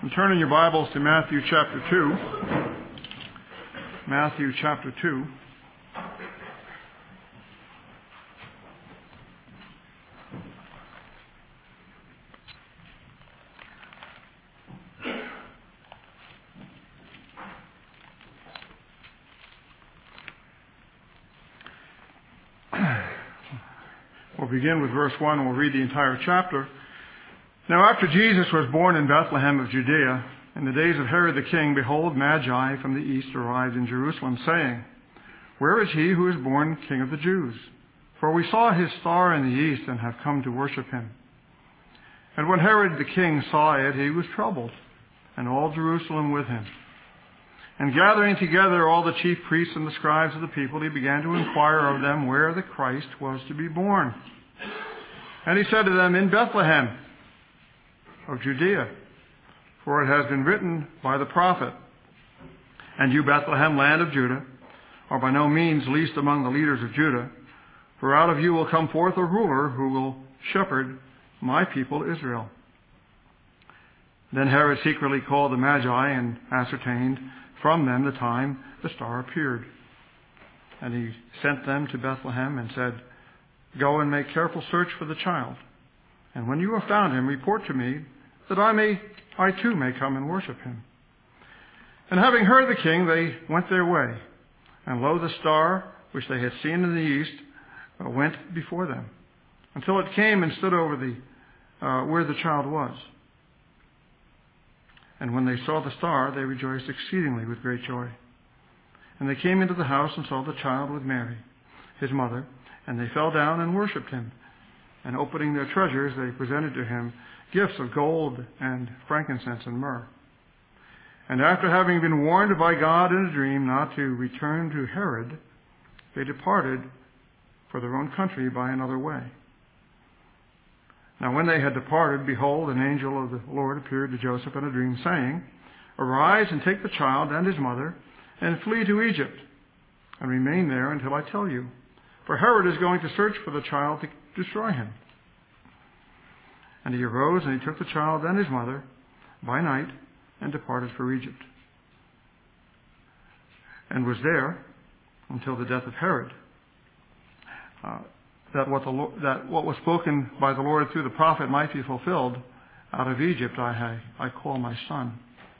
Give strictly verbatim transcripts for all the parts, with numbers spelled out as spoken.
And turn in your Bibles to Matthew chapter two. Matthew chapter two. We'll begin with verse one and we'll read the entire chapter. Now after Jesus was born in Bethlehem of Judea, in the days of Herod the king, behold, Magi from the east arrived in Jerusalem, saying, Where is he who is born King of the Jews? For we saw his star in the east and have come to worship him. And when Herod the king saw it, he was troubled, and all Jerusalem with him. And gathering together all the chief priests and the scribes of the people, he began to inquire of them where the Christ was to be born. And he said to them, In Bethlehem of Judea, for it has been written by the prophet, And you, Bethlehem, land of Judah, are by no means least among the leaders of Judah, for out of you will come forth a ruler who will shepherd my people Israel. Then Herod secretly called the Magi and ascertained from them the time the star appeared. And he sent them to Bethlehem and said, Go and make careful search for the child. And when you have found him, report to me, that I may, I too may come and worship him. And having heard the king, they went their way. And lo, the star, which they had seen in the east, uh, went before them, until it came and stood over the uh, where the child was. And when they saw the star, they rejoiced exceedingly with great joy. And they came into the house and saw the child with Mary, his mother, and they fell down and worshipped him. And opening their treasures, they presented to him gifts of gold and frankincense and myrrh. And after having been warned by God in a dream not to return to Herod, they departed for their own country by another way. Now when they had departed, behold, an angel of the Lord appeared to Joseph in a dream, saying, Arise and take the child and his mother, and flee to Egypt, and remain there until I tell you. For Herod is going to search for the child to destroy him. And he arose and he took the child and his mother by night and departed for Egypt, and was there until the death of Herod, uh, that what the that what was spoken by the Lord through the prophet might be fulfilled. Out of Egypt I I call my son.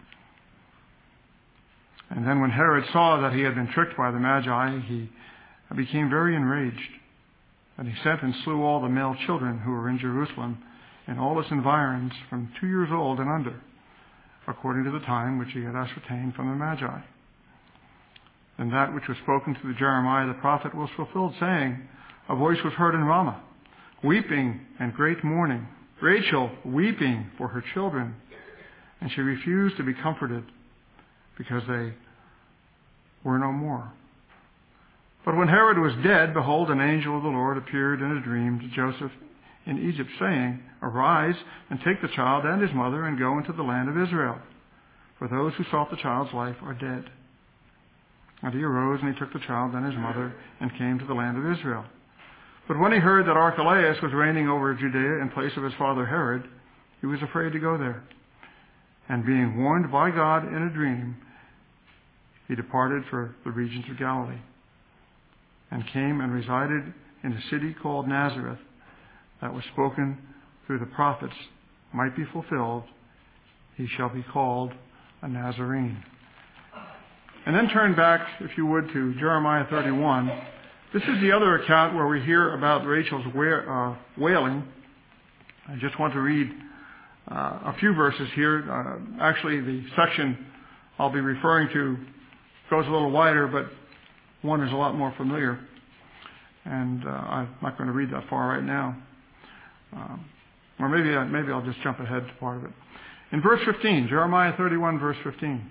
And then when Herod saw that he had been tricked by the Magi, he became very enraged, and he sent and slew all the male children who were in Jerusalem in all its environs from two years old and under, according to the time which he had ascertained from the Magi. And that which was spoken through Jeremiah the prophet was fulfilled, saying, A voice was heard in Ramah, weeping and great mourning, Rachel weeping for her children, and she refused to be comforted, because they were no more. But when Herod was dead, behold, an angel of the Lord appeared in a dream to Joseph in Egypt, saying, Arise and take the child and his mother and go into the land of Israel, for those who sought the child's life are dead. And he arose and he took the child and his mother and came to the land of Israel. But when he heard that Archelaus was reigning over Judea in place of his father Herod, he was afraid to go there. And being warned by God in a dream, he departed for the regions of Galilee, and came and resided in a city called Nazareth, that was spoken through the prophets might be fulfilled. He shall be called a Nazarene. And then turn back, if you would, to Jeremiah thirty-one. This is the other account where we hear about Rachel's wailing. I just want to read uh, a few verses here. Uh, actually, the section I'll be referring to goes a little wider, but one is a lot more familiar. And uh, I'm not going to read that far right now. Um, or maybe, I, maybe I'll just jump ahead to part of it. In verse fifteen, Jeremiah thirty-one, verse fifteen.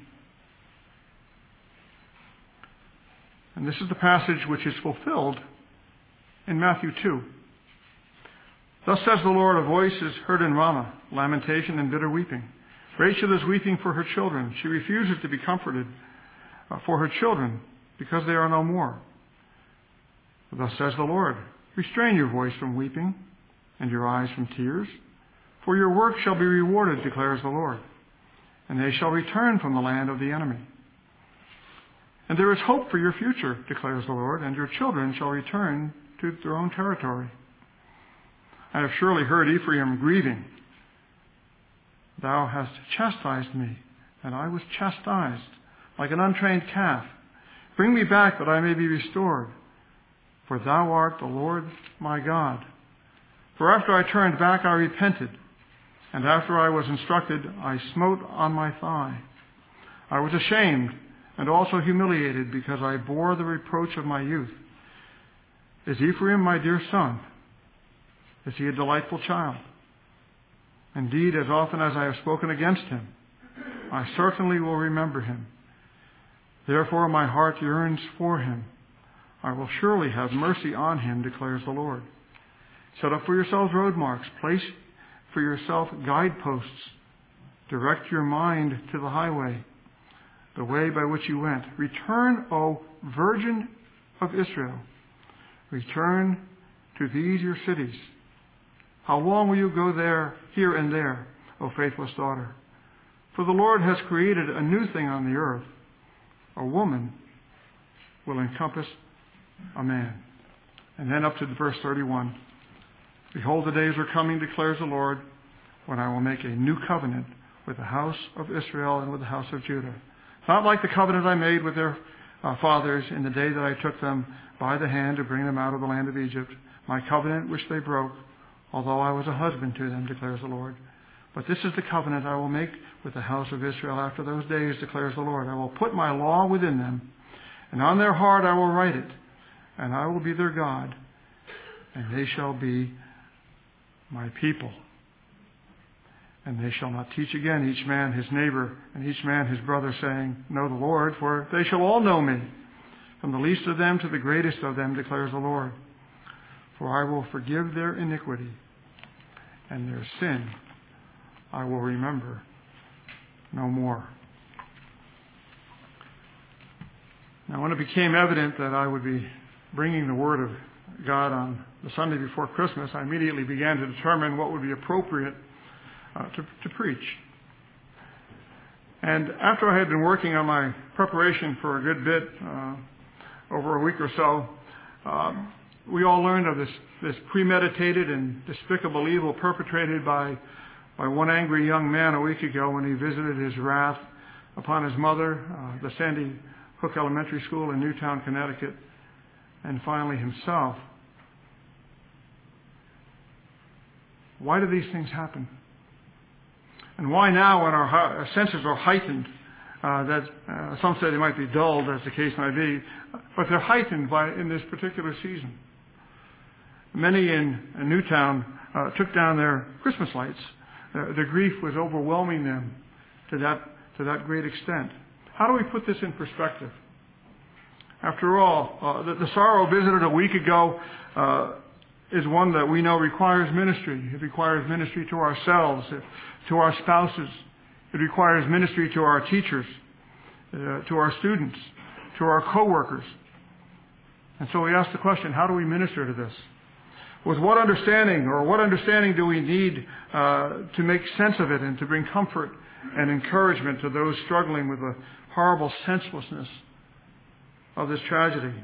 And this is the passage which is fulfilled in Matthew two. Thus says the Lord, a voice is heard in Ramah, lamentation and bitter weeping. Rachel is weeping for her children. She refuses to be comforted uh, for her children, because they are no more. Thus says the Lord, restrain your voice from weeping and your eyes from tears, for your work shall be rewarded, declares the Lord. and they shall return from the land of the enemy. And there is hope for your future, declares the Lord, and your children shall return to their own territory. I have surely heard Ephraim grieving. Thou hast chastised me, and I was chastised, like an untrained calf. Bring me back that I may be restored, for thou art the Lord my God. For after I turned back, I repented, and after I was instructed, I smote on my thigh. I was ashamed and also humiliated, because I bore the reproach of my youth. Is Ephraim my dear son? Is he a delightful child? Indeed, as often as I have spoken against him, I certainly will remember him. Therefore my heart yearns for him. I will surely have mercy on him, declares the Lord. Set up for yourselves road marks. Place for yourself guideposts. Direct your mind to the highway, the way by which you went. Return, O Virgin of Israel. Return to these your cities. How long will you go there, here and there, O faithless daughter? For the Lord has created a new thing on the earth. A woman will encompass a man. And then up to verse thirty-one. Behold, the days are coming, declares the Lord, when I will make a new covenant with the house of Israel and with the house of Judah. Not like the covenant I made with their uh, fathers in the day that I took them by the hand to bring them out of the land of Egypt, my covenant which they broke, although I was a husband to them, declares the Lord. But this is the covenant I will make with the house of Israel after those days, declares the Lord. I will put my law within them, and on their heart I will write it, and I will be their God, and they shall be my people. And they shall not teach again each man his neighbor and each man his brother, saying, Know the Lord, for they shall all know me, from the least of them to the greatest of them, declares the Lord. For I will forgive their iniquity, and their sin I will remember no more. Now, when it became evident that I would be bringing the Word of God on the Sunday before Christmas, I immediately began to determine what would be appropriate uh, to, to preach. And after I had been working on my preparation for a good bit, uh, over a week or so, uh, we all learned of this, this premeditated and despicable evil perpetrated by, by one angry young man a week ago when he visited his wrath upon his mother, uh, the Sandy Hook Elementary School in Newtown, Connecticut, and finally himself. Why do these things happen? And why now, when our senses are heightened, uh, that uh, some say they might be dulled, as the case might be, but they're heightened by in this particular season? Many in, in Newtown uh, took down their Christmas lights. Uh, the grief was overwhelming them to that to that great extent. How do we put this in perspective? After all, uh, the, the sorrow visited a week ago uh, is one that we know requires ministry. It requires ministry to ourselves, to our spouses. It requires ministry to our teachers, uh, to our students, to our co-workers. And so we ask the question, how do we minister to this? With what understanding, or what understanding do we need uh, to make sense of it and to bring comfort and encouragement to those struggling with the horrible senselessness of this tragedy?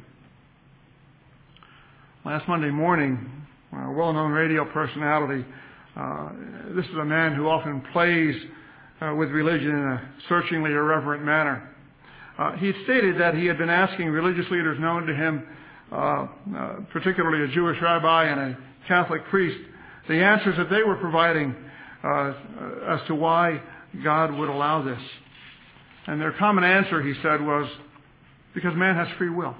Last Monday morning, a well-known radio personality, uh, this is a man who often plays uh, with religion in a searchingly irreverent manner. Uh, he had stated that he had been asking religious leaders known to him, uh, uh, particularly a Jewish rabbi and a Catholic priest, the answers that they were providing uh, as to why God would allow this. And their common answer, he said, was because man has free will.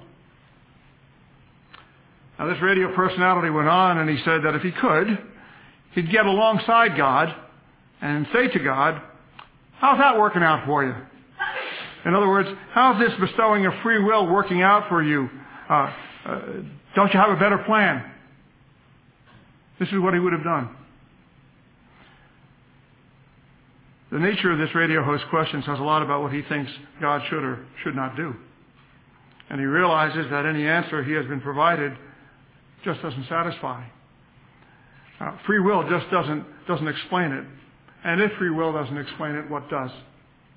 Now, this radio personality went on and he said that if he could, he'd get alongside God and say to God, how's that working out for you? In other words, how's this bestowing of free will working out for you? Uh, uh, don't you have a better plan? This is what he would have done. The nature of this radio host question says a lot about what he thinks God should or should not do. And he realizes that any answer he has been provided just doesn't satisfy. Uh, free will just doesn't doesn't explain it. And if free will doesn't explain it, what does?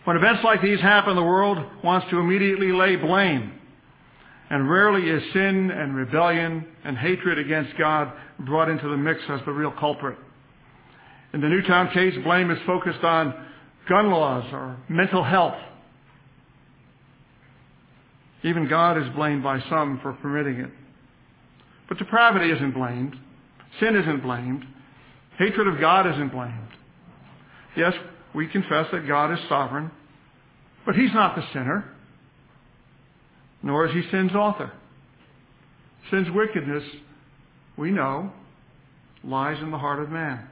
When events like these happen, the world wants to immediately lay blame. And rarely is sin and rebellion and hatred against God brought into the mix as the real culprit. In the Newtown case, blame is focused on gun laws or mental health. Even God is blamed by some for permitting it. But depravity isn't blamed. Sin isn't blamed. Hatred of God isn't blamed. Yes, we confess that God is sovereign, but He's not the sinner, nor is He sin's author. Sin's wickedness, we know, lies in the heart of man.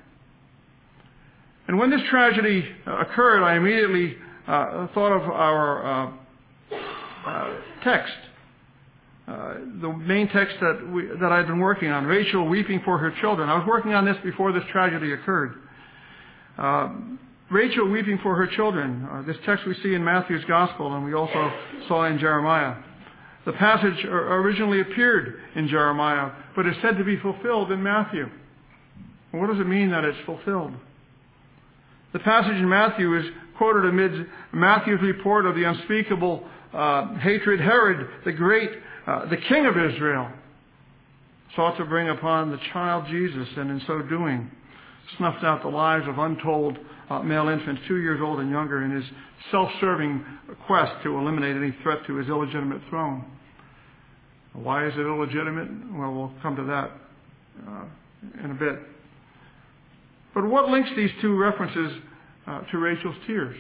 And when this tragedy uh, occurred, I immediately uh, thought of our uh, uh, text, uh, the main text that we, that I'd been working on, Rachel weeping for her children. I was working on this before this tragedy occurred. Uh, Rachel weeping for her children. Uh, this text we see in Matthew's Gospel, and we also saw in Jeremiah. The passage originally appeared in Jeremiah, but is said to be fulfilled in Matthew. And what does it mean that it's fulfilled? The passage in Matthew is quoted amid Matthew's report of the unspeakable uh, hatred Herod, the great, uh, the king of Israel, sought to bring upon the child Jesus, and in so doing, snuffed out the lives of untold uh, male infants, two years old and younger, in his self-serving quest to eliminate any threat to his illegitimate throne. Why is it illegitimate? Well, we'll come to that uh, in a bit. But what links these two references uh, to Rachel's tears?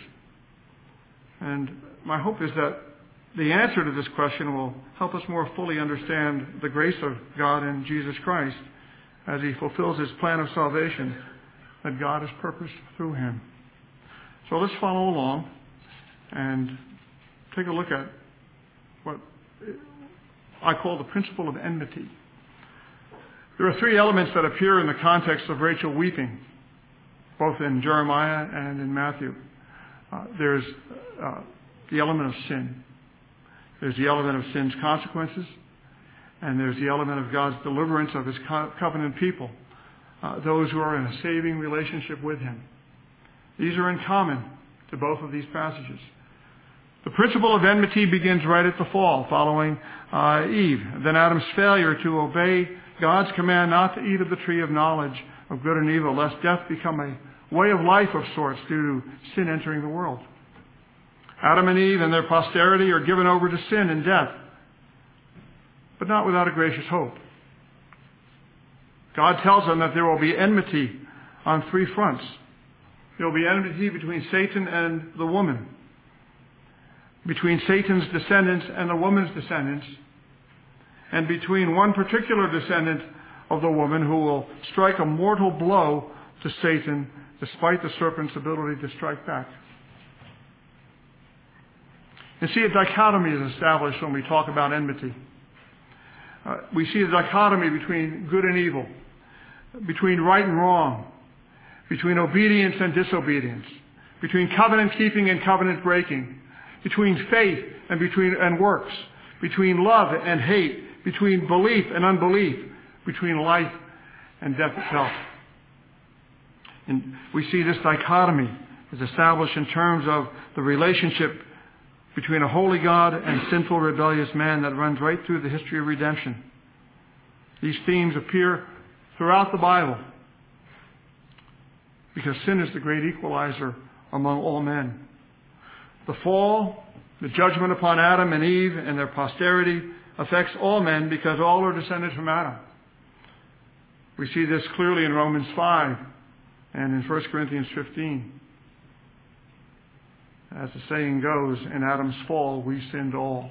And my hope is that the answer to this question will help us more fully understand the grace of God in Jesus Christ as He fulfills His plan of salvation that God has purposed through Him. So let's follow along and take a look at what I call the principle of enmity. There are three elements that appear in the context of Rachel weeping, both in Jeremiah and in Matthew. Uh, there's uh, the element of sin. There's the element of sin's consequences. And there's the element of God's deliverance of His co- covenant people, uh, those who are in a saving relationship with Him. These are in common to both of these passages. The principle of enmity begins right at the fall, following uh, Eve. Then Adam's failure to obey God's command not to eat of the tree of knowledge of good and evil, lest death become a way of life of sorts due to sin entering the world. Adam and Eve and their posterity are given over to sin and death, but not without a gracious hope. God tells them that there will be enmity on three fronts. There will be enmity between Satan and the woman, between Satan's descendants and the woman's descendants, and between one particular descendant of the woman who will strike a mortal blow to Satan despite the serpent's ability to strike back. You see, a dichotomy is established when we talk about enmity. Uh, we see a dichotomy between good and evil, between right and wrong, between obedience and disobedience, between covenant keeping and covenant breaking, between faith and between and works, between love and hate, between belief and unbelief, between life and death itself. And we see this dichotomy is established in terms of the relationship between a holy God and sinful, rebellious man that runs right through the history of redemption. These themes appear throughout the Bible because sin is the great equalizer among all men. The fall, the judgment upon Adam and Eve and their posterity affects all men because all are descended from Adam. We see this clearly in Romans five and in First Corinthians fifteen. As the saying goes, in Adam's fall we sinned all.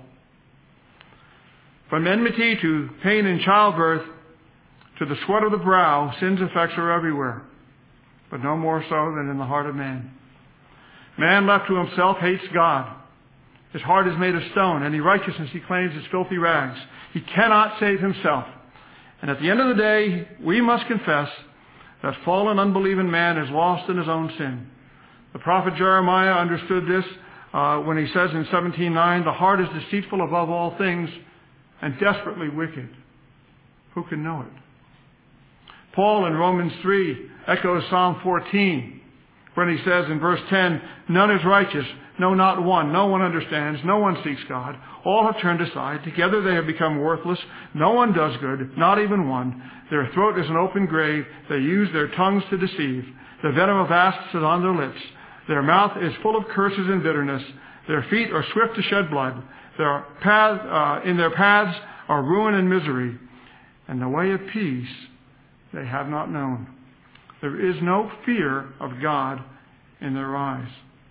From enmity to pain in childbirth to the sweat of the brow, sin's effects are everywhere, but no more so than in the heart of man. Man left to himself hates God. His heart is made of stone. Any righteousness he claims is filthy rags. He cannot save himself. And at the end of the day, we must confess that fallen, unbelieving man is lost in his own sin. The prophet Jeremiah understood this uh, when he says in seventeen nine, the heart is deceitful above all things and desperately wicked. Who can know it? Paul in Romans three echoes Psalm fourteen When he says in verse ten, none is righteous, no, not one. No one understands, no one seeks God. All have turned aside. Together they have become worthless. No one does good, not even one. Their throat is an open grave. They use their tongues to deceive. The venom of asps is on their lips. Their mouth is full of curses and bitterness. Their feet are swift to shed blood. Their path, uh, in their paths are ruin and misery. And the way of peace they have not known. There is no fear of God in their eyes.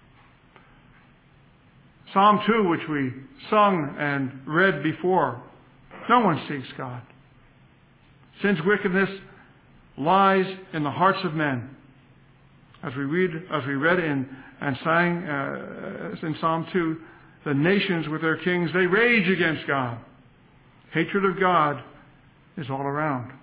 Psalm two, which we sung and read before, no one seeks God. Sin's wickedness lies in the hearts of men. As we read, as we read in and sang uh, in Psalm two, the nations with their kings, they rage against God. Hatred of God is all around.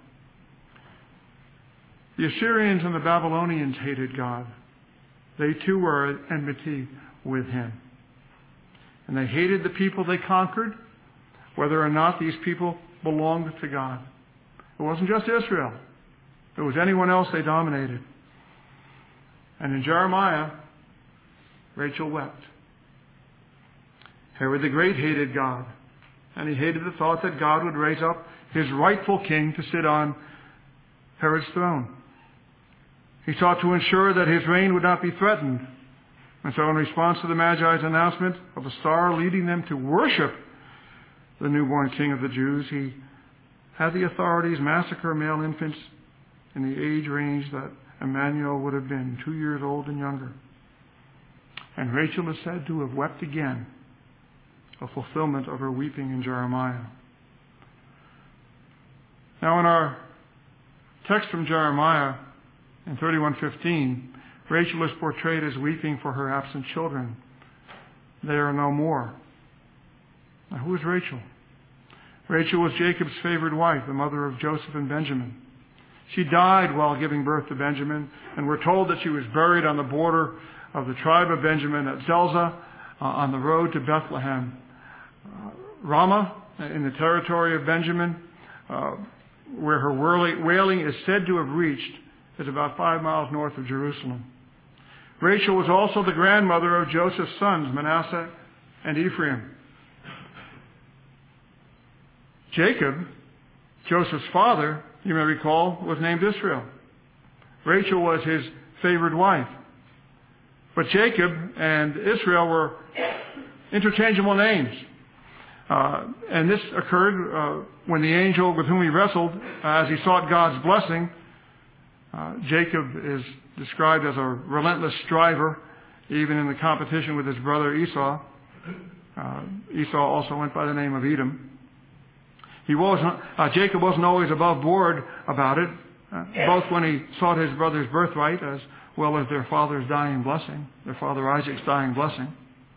The Assyrians and the Babylonians hated God. They too were at enmity with Him. And they hated the people they conquered, whether or not these people belonged to God. It wasn't just Israel. It was anyone else they dominated. And in Jeremiah, Rachel wept. Herod the Great hated God. And he hated the thought that God would raise up his rightful king to sit on Herod's throne. He sought to ensure that his reign would not be threatened. And so in response to the Magi's announcement of a star leading them to worship the newborn king of the Jews, he had the authorities massacre male infants in the age range that Emmanuel would have been, two years old and younger. And Rachel is said to have wept again, a fulfillment of her weeping in Jeremiah. Now in our text from Jeremiah, in thirty-one fifteen, Rachel is portrayed as weeping for her absent children. They are no more. Now, who is Rachel? Rachel was Jacob's favored wife, the mother of Joseph and Benjamin. She died while giving birth to Benjamin, and we're told that she was buried on the border of the tribe of Benjamin at Zelzah, uh, on the road to Bethlehem. Uh, Ramah, in the territory of Benjamin, uh, where her wailing is said to have reached, is about five miles north of Jerusalem. Rachel was also the grandmother of Joseph's sons, Manasseh and Ephraim. Jacob, Joseph's father, you may recall, was named Israel. Rachel was his favored wife. But Jacob and Israel were interchangeable names. Uh, and this occurred uh, when the angel with whom he wrestled, uh, as he sought God's blessing, uh, Jacob is described as a relentless striver, even in the competition with his brother Esau. Uh, Esau also went by the name of Edom. He wasn't, uh, Jacob wasn't always above board about it, uh, both when he sought his brother's birthright as well as their father's dying blessing, their father Isaac's dying blessing.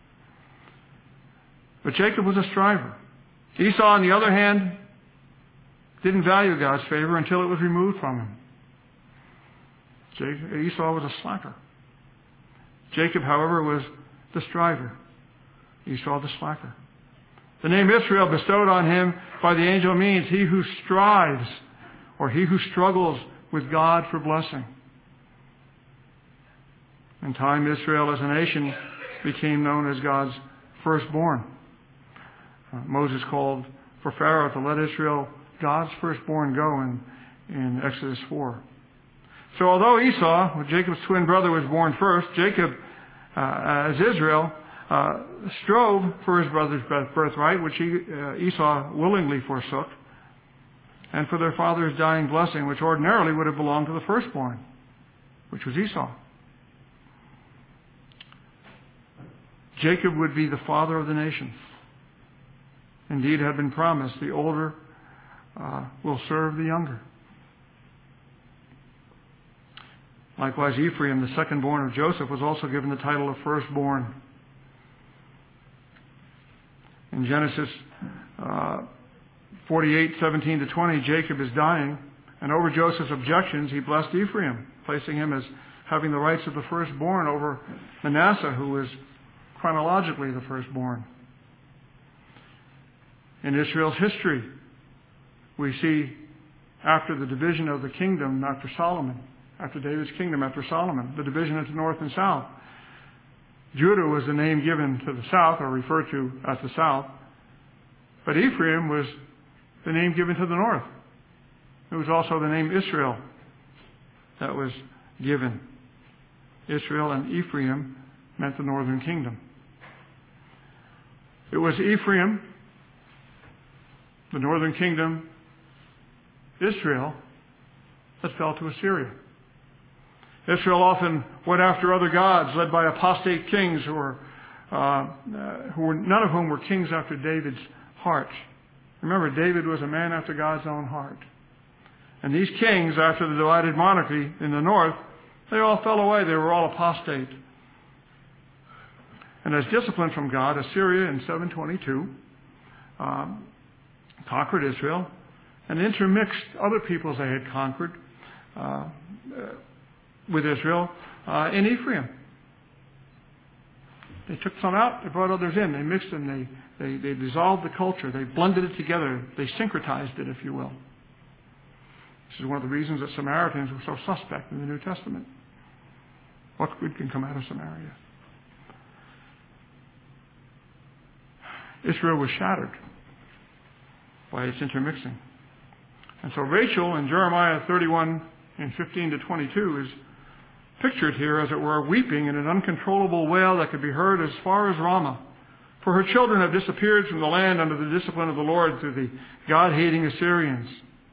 But Jacob was a striver. Esau, on the other hand, didn't value God's favor until it was removed from him. Jacob, Esau was a slacker. Jacob, however, was the striver. Esau the slacker. The name Israel bestowed on him by the angel means he who strives, or he who struggles with God for blessing. In time, Israel as a nation became known as God's firstborn. Uh, Moses called for Pharaoh to let Israel, God's firstborn, go in, in Exodus four. So although Esau, Jacob's twin brother, was born first, Jacob, uh, as Israel, uh, strove for his brother's birthright, which he, uh, Esau willingly forsook, and for their father's dying blessing, which ordinarily would have belonged to the firstborn, which was Esau. Jacob would be the father of the nation. Indeed, had been promised, the older uh, will serve the younger. Likewise, Ephraim, the second-born of Joseph, was also given the title of firstborn. In Genesis uh, forty-eight, seventeen to twenty, Jacob is dying, and over Joseph's objections, he blessed Ephraim, placing him as having the rights of the firstborn over Manasseh, who was chronologically the firstborn. In Israel's history, we see after the division of the kingdom, after Solomon, after David's kingdom, after Solomon, the division into north and south. Judah was the name given to the south, or referred to as the south. But Ephraim was the name given to the north. It was also the name Israel that was given. Israel and Ephraim meant the northern kingdom. It was Ephraim, the northern kingdom, Israel, that fell to Assyria. Israel often went after other gods, led by apostate kings who were, uh, uh, who were none of whom were kings after David's heart. Remember, David was a man after God's own heart. And these kings, after the divided monarchy in the north, they all fell away. They were all apostate. And as discipline from God, Assyria in seven twenty-two um, conquered Israel and intermixed other peoples they had conquered uh, with Israel uh, in Ephraim. They took some out, they brought others in, they mixed them, they, they, they dissolved the culture, they blended it together, they syncretized it, if you will. This is one of the reasons that Samaritans were so suspect in the New Testament. What good can come out of Samaria? Israel was shattered by its intermixing. And so Rachel in Jeremiah thirty-one and fifteen to twenty-two is pictured here, as it were, weeping in an uncontrollable wail that could be heard as far as Ramah. For her children have disappeared from the land under the discipline of the Lord through the God-hating Assyrians.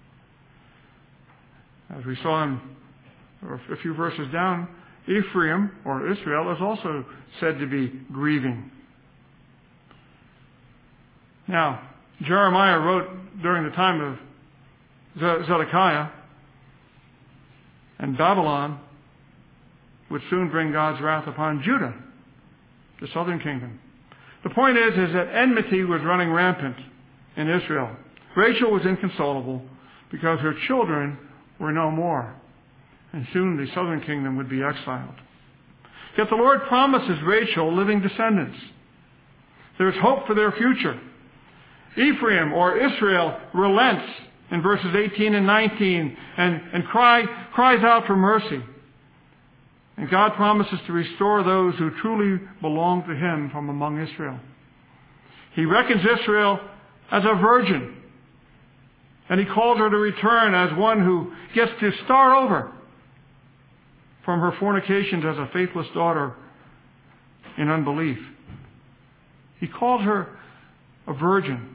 As we saw in a few verses down, Ephraim, or Israel, is also said to be grieving. Now, Jeremiah wrote during the time of Zedekiah, and Babylon would soon bring God's wrath upon Judah, the southern kingdom. The point is, is that enmity was running rampant in Israel. Rachel was inconsolable because her children were no more, and soon the southern kingdom would be exiled. Yet the Lord promises Rachel living descendants. There's hope for their future. Ephraim, or Israel, relents in verses eighteen and nineteen and, and cry, cries out for mercy. And God promises to restore those who truly belong to Him from among Israel. He reckons Israel as a virgin, and He calls her to return as one who gets to start over from her fornications as a faithless daughter in unbelief. He calls her a virgin.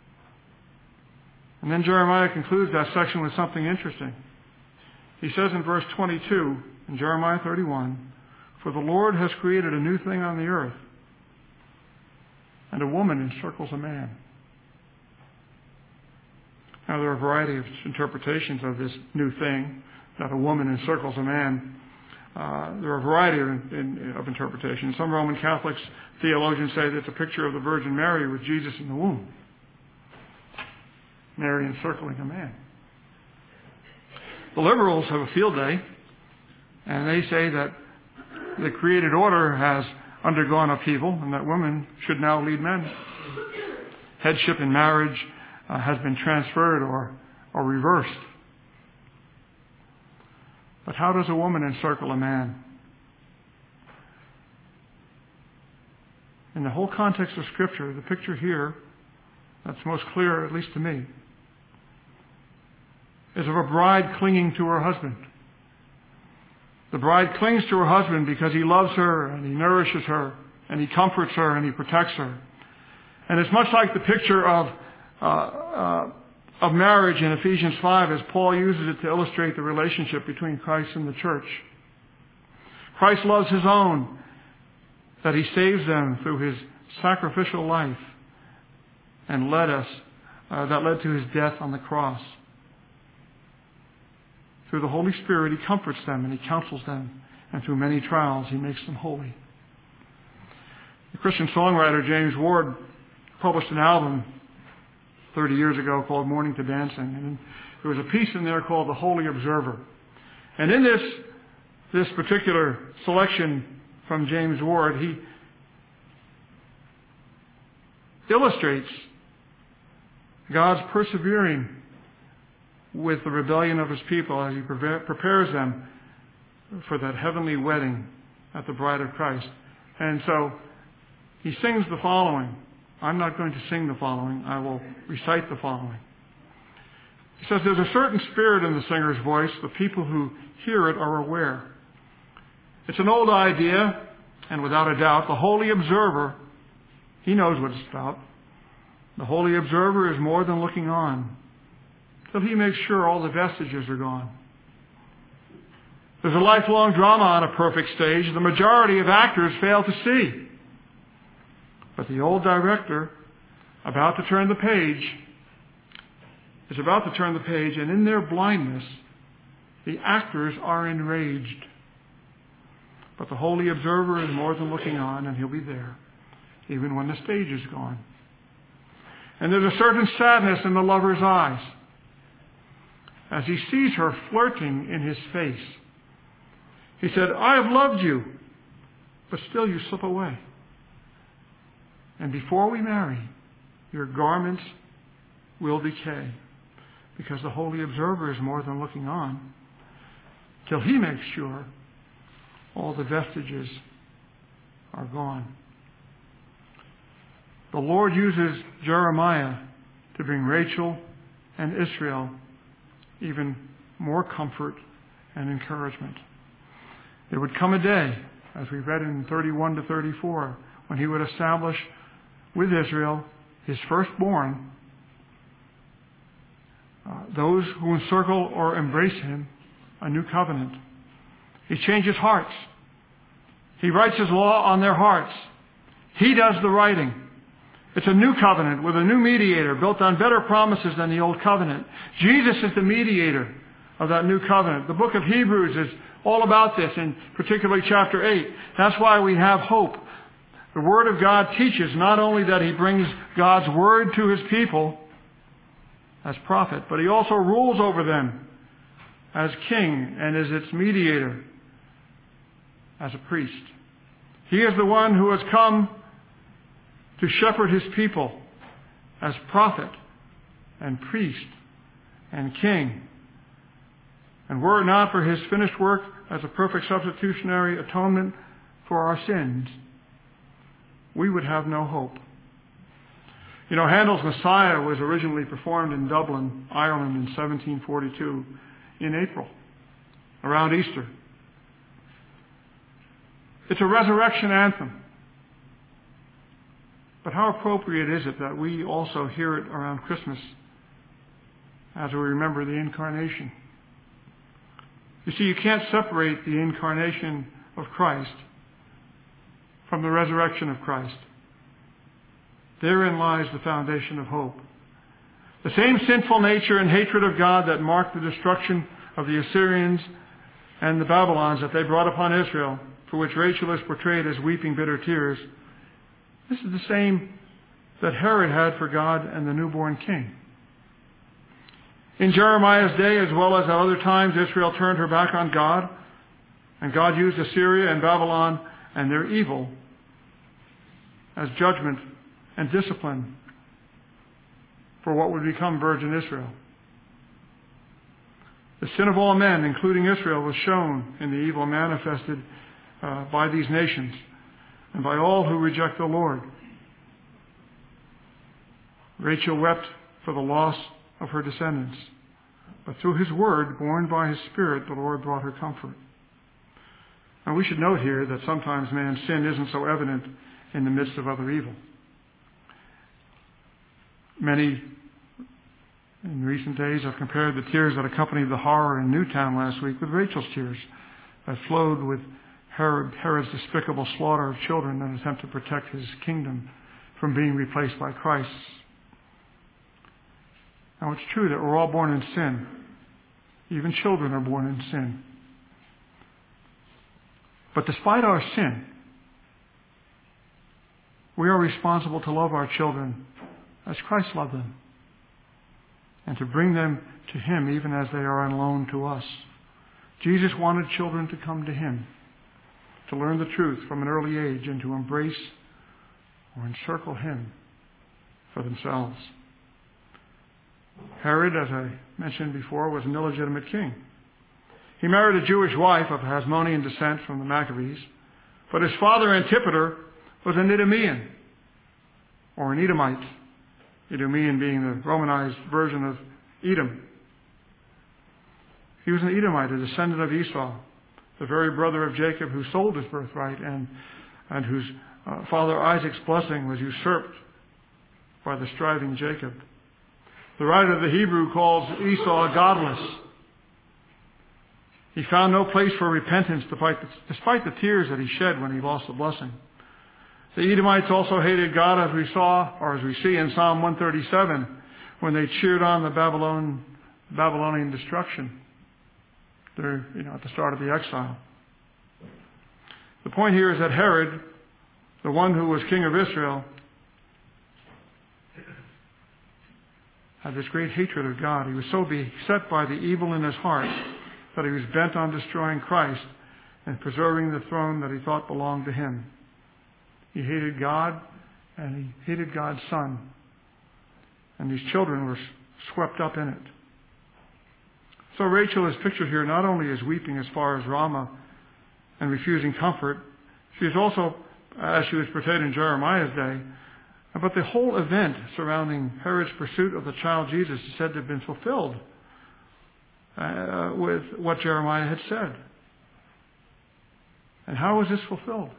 And then Jeremiah concludes that section with something interesting. He says in verse twenty-two, in Jeremiah thirty-one, "For the Lord has created a new thing on the earth, and a woman encircles a man." Now, there are a variety of interpretations of this new thing, that a woman encircles a man. Uh, there are a variety of, in, of interpretations. Some Roman Catholics theologians say that it's a picture of the Virgin Mary with Jesus in the womb. Mary encircling a man. The liberals have a field day, and they say that the created order has undergone upheaval and that women should now lead men. Headship in marriage uh, has been transferred or, or reversed. But how does a woman encircle a man? In the whole context of Scripture, the picture here that's most clear, at least to me, is of a bride clinging to her husband. The bride clings to her husband because he loves her and he nourishes her and he comforts her and he protects her. And it's much like the picture of uh, uh, of marriage in Ephesians five, as Paul uses it to illustrate the relationship between Christ and the church. Christ loves His own, that He saves them through His sacrificial life and led us, uh, that led to His death on the cross. Through the Holy Spirit, He comforts them and He counsels them, and through many trials, He makes them holy. The Christian songwriter James Ward published an album thirty years ago called Morning to Dancing, and there was a piece in there called The Holy Observer. And in this, this particular selection from James Ward, he illustrates God's persevering with the rebellion of His people as He prepares them for that heavenly wedding at the bride of Christ. And so he sings the following. I'm not going to sing the following. I will recite the following. He says, there's a certain spirit in the singer's voice. The people who hear it are aware. It's an old idea, and without a doubt, the holy observer, he knows what it's about. The holy observer is more than looking on till he makes sure all the vestiges are gone. There's a lifelong drama on a perfect stage the majority of actors fail to see. But the old director, about to turn the page, is about to turn the page, and in their blindness, the actors are enraged. But the holy observer is more than looking on, and he'll be there, even when the stage is gone. And there's a certain sadness in the lover's eyes as he sees her flirting in his face. He said, I have loved you, but still you slip away. And before we marry, your garments will decay, because the holy observer is more than looking on till he makes sure all the vestiges are gone. The Lord uses Jeremiah to bring Rachel and Israel even more comfort and encouragement. There would come a day, as we read in thirty-one to thirty-four, when he would establish with Israel, his firstborn, uh, those who encircle or embrace him, a new covenant. He changes hearts. He writes his law on their hearts. He does the writing. It's a new covenant with a new mediator built on better promises than the old covenant. Jesus is the mediator of that new covenant. The book of Hebrews is all about this, in particularly chapter eight. That's why we have hope. The Word of God teaches not only that He brings God's Word to His people as prophet, but He also rules over them as king and is its mediator as a priest. He is the one who has come to shepherd His people as prophet and priest and king. And were it not for His finished work as a perfect substitutionary atonement for our sins, we would have no hope. You know, Handel's Messiah was originally performed in Dublin, Ireland in seventeen forty-two in April, around Easter. It's a resurrection anthem. But how appropriate is it that we also hear it around Christmas as we remember the Incarnation? You see, you can't separate the Incarnation of Christ from the resurrection of Christ. Therein lies the foundation of hope. The same sinful nature and hatred of God that marked the destruction of the Assyrians and the Babylons that they brought upon Israel, for which Rachel is portrayed as weeping bitter tears, this is the same that Herod had for God and the newborn king. In Jeremiah's day, as well as at other times, Israel turned her back on God, and God used Assyria and Babylon and their evil as judgment and discipline for what would become virgin Israel. The sin of all men, including Israel, was shown in the evil manifested uh, by these nations and by all who reject the Lord. Rachel wept for the loss of her descendants, but through His word, born by His Spirit, the Lord brought her comfort. Now we should note here that sometimes man's sin isn't so evident in the midst of other evil. Many in recent days have compared the tears that accompanied the horror in Newtown last week with Rachel's tears that flowed with Herod, Herod's despicable slaughter of children in an attempt to protect his kingdom from being replaced by Christ's. Now it's true that we're all born in sin. Even children are born in sin. But despite our sin, we are responsible to love our children as Christ loved them, and to bring them to Him even as they are on loan to us. Jesus wanted children to come to Him, to learn the truth from an early age and to embrace or encircle Him for themselves. Herod, as I mentioned before, was an illegitimate king. He married a Jewish wife of Hasmonean descent from the Maccabees, but his father Antipater was an Idumean, or an Edomite. Idumean being the Romanized version of Edom. He was an Edomite, a descendant of Esau, the very brother of Jacob who sold his birthright and, and whose uh, father Isaac's blessing was usurped by the striving Jacob. The writer of the Hebrew calls Esau godless. He found no place for repentance despite the, despite the tears that he shed when he lost the blessing. The Edomites also hated God, as we saw, or as we see in Psalm one thirty-seven, when they cheered on the Babylon, Babylonian destruction. They're, you know, at the start of the exile. The point here is that Herod, the one who was king of Israel, had this great hatred of God. He was so beset by the evil in his heart that he was bent on destroying Christ and preserving the throne that he thought belonged to him. He hated God, and he hated God's Son. And these children were swept up in it. So Rachel is pictured here not only as weeping as far as Ramah and refusing comfort, she is also, as she was portrayed in Jeremiah's day, but the whole event surrounding Herod's pursuit of the child Jesus is said to have been fulfilled uh, with what Jeremiah had said. And how was this fulfilled?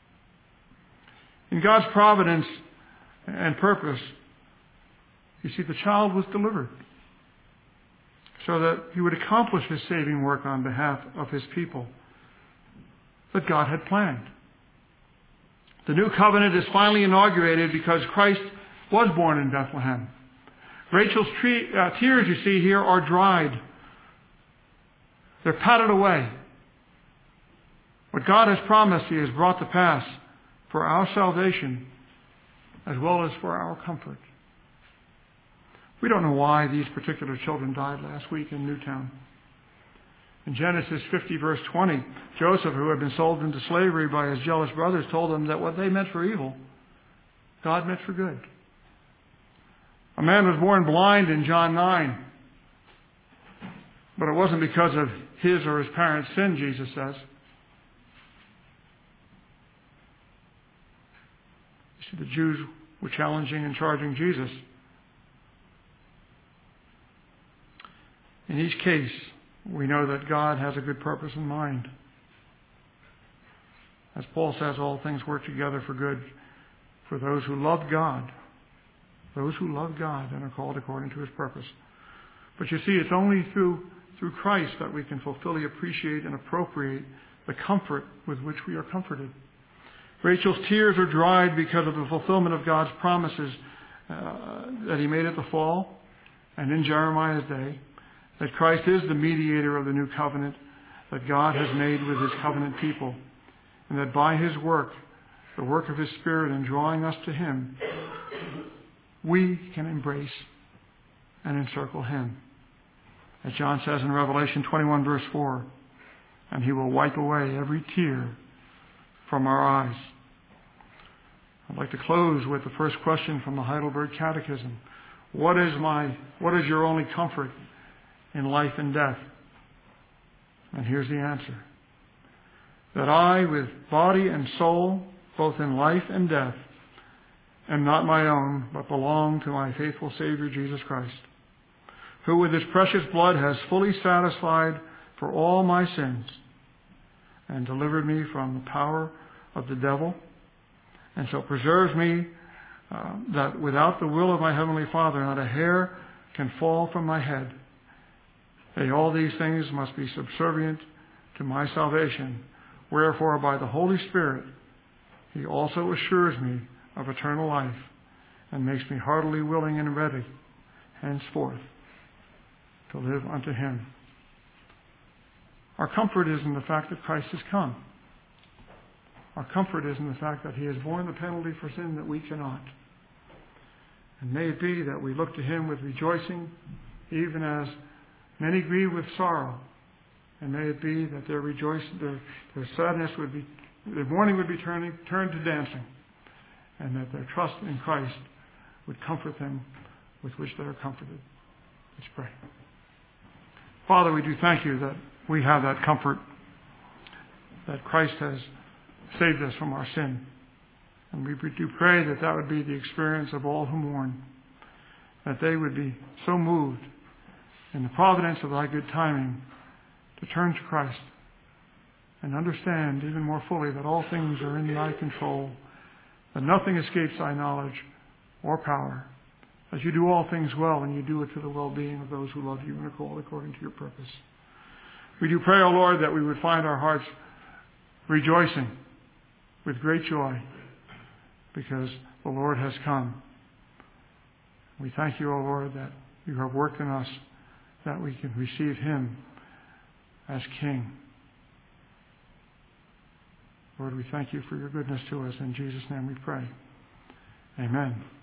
In God's providence and purpose, you see, the child was delivered so that he would accomplish his saving work on behalf of his people that God had planned. The new covenant is finally inaugurated because Christ was born in Bethlehem. Rachel's tree, uh, tears, you see here, are dried. They're patted away. What God has promised, He has brought to pass for our salvation as well as for our comfort. We don't know why these particular children died last week in Newtown. In Genesis fifty, verse twenty, Joseph, who had been sold into slavery by his jealous brothers, told them that what they meant for evil, God meant for good. A man was born blind in John nine. But it wasn't because of his or his parents' sin, Jesus says. You see, the Jews were challenging and charging Jesus. In each case, we know that God has a good purpose in mind. As Paul says, all things work together for good for those who love God. Those who love God and are called according to His purpose. But you see, it's only through, through Christ that we can fully appreciate and appropriate the comfort with which we are comforted. Rachel's tears are dried because of the fulfillment of God's promises uh, that He made at the fall and in Jeremiah's day. That Christ is the mediator of the new covenant that God has made with His covenant people. And that by His work, the work of His Spirit in drawing us to Him, we can embrace and encircle Him. As John says in Revelation twenty-one, verse four, and He will wipe away every tear from our eyes. I'd like to close with the first question from the Heidelberg Catechism. What is my, what is your only comfort in life and death? And here's the answer. That I, with body and soul, both in life and death, am not my own, but belong to my faithful Savior Jesus Christ, who with His precious blood has fully satisfied for all my sins and delivered me from the power of the devil, and so preserves me uh, that without the will of my Heavenly Father, not a hair can fall from my head. Hey, all these things must be subservient to my salvation. Wherefore, by the Holy Spirit, He also assures me of eternal life and makes me heartily willing and ready henceforth to live unto Him. Our comfort is in the fact that Christ has come. Our comfort is in the fact that He has borne the penalty for sin that we cannot. And may it be that we look to Him with rejoicing, even as many grieve with sorrow. And may it be that their rejoice, their, their sadness would be, their mourning would be turning, turned to dancing. And that their trust in Christ would comfort them with which they are comforted. Let's pray. Father, we do thank You that we have that comfort that Christ has saved us from our sin. And we do pray that that would be the experience of all who mourn, that they would be so moved in the providence of thy good timing to turn to Christ and understand even more fully that all things are in thy control, that nothing escapes thy knowledge or power, as you do all things well, and you do it to the well-being of those who love you and are called according to your purpose. We do pray, O Lord, that we would find our hearts rejoicing with great joy because the Lord has come. We thank you, O Lord, that you have worked in us that we can receive him as King. Lord, we thank you for your goodness to us. In Jesus' name we pray. Amen.